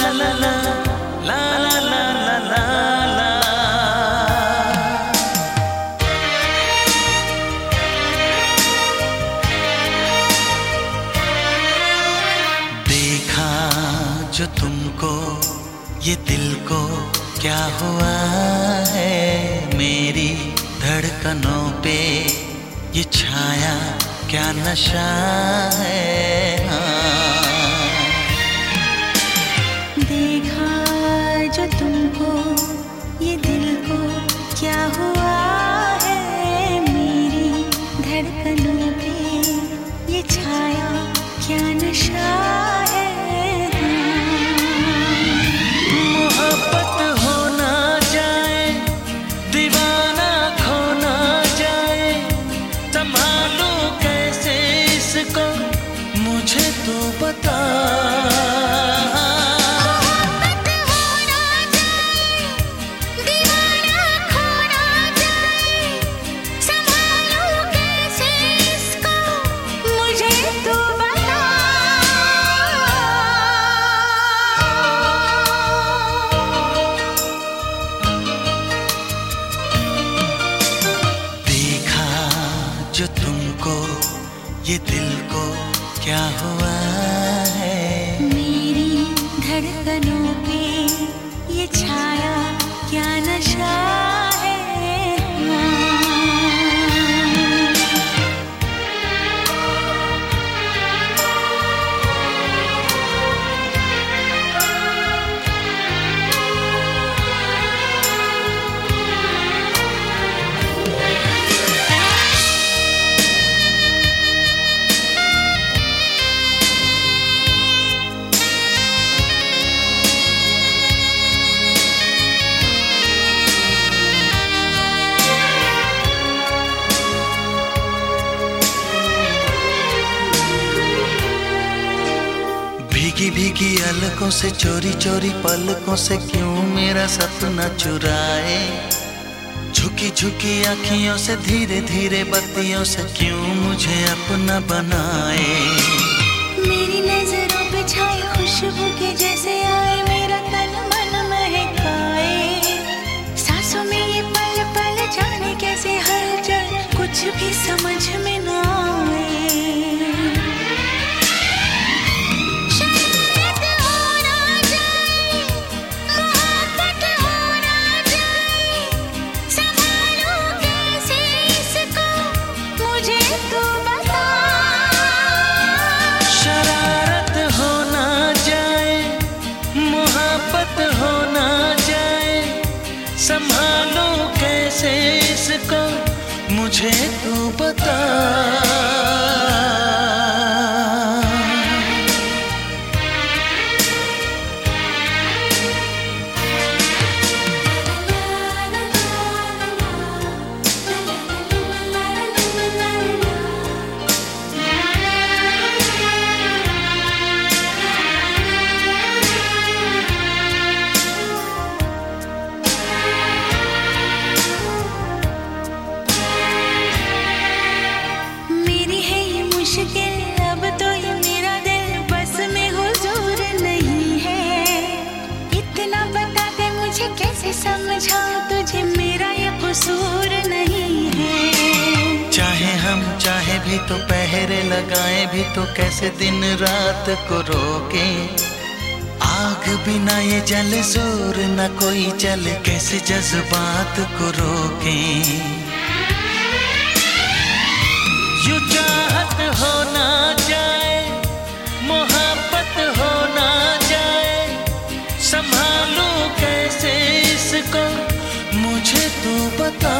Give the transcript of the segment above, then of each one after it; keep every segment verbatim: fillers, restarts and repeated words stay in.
ला ला ला ला ला ला ला। देखा जो तुमको ये दिल को क्या हुआ है, मेरी धड़कनों पे ये छाया क्या नशा है। हाँ। देखा जो तुमको ये दिल को क्या हुआ है, मेरी धड़कनों पे ये छाया क्या नशा है। मोहब्बत हो ना जाए, दीवाना खो ना जाए, संभालूं कैसे इसको मुझे तो बता। जो तुमको ये दिल को क्या हुआ है, मेरी धड़कनों पे ये छाया क्या नशा है। भीगी भीगी अलकों से चोरी चोरी पलकों से क्यों मेरा सपना चुराए, झुकी झुकी आँखियों से धीरे धीरे बत्तियों से क्यों मुझे अपना बनाए। मेरी नजरों पे छाए खुशबू के जैसे आए, मेरा तन मन महकाए, सांसों में ये पल पल जाने कैसे हलचल कुछ भी समझ में ना आए। संभालूं कैसे इसको मुझे तू बता। अब तो ये मेरा दिल बस में हुजूर नहीं है, इतना बता दे मुझे कैसे समझाऊं तुझे मेरा ये कसूर नहीं है। चाहे हम चाहे भी तो पहरे लगाए भी तो कैसे दिन रात को रोके, आग बिना ये जले जोर न कोई जले कैसे जज्बात को रोके। यू चाहत हो ना जाए, मोहब्बत हो ना जाए, संभालूं कैसे इसको मुझे तू बता।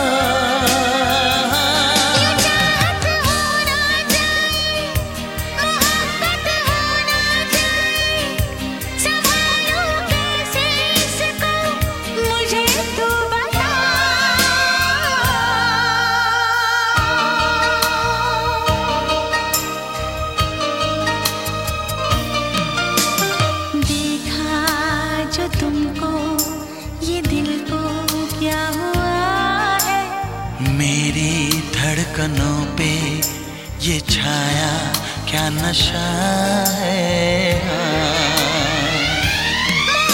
तुमको ये दिल को क्या हुआ है, मेरी धड़कनों पे ये छाया क्या नशा है। हाँ।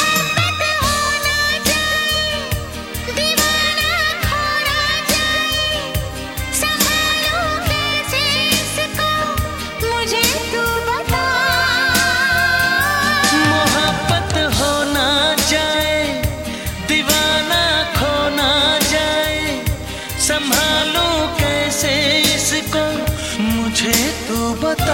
तू बता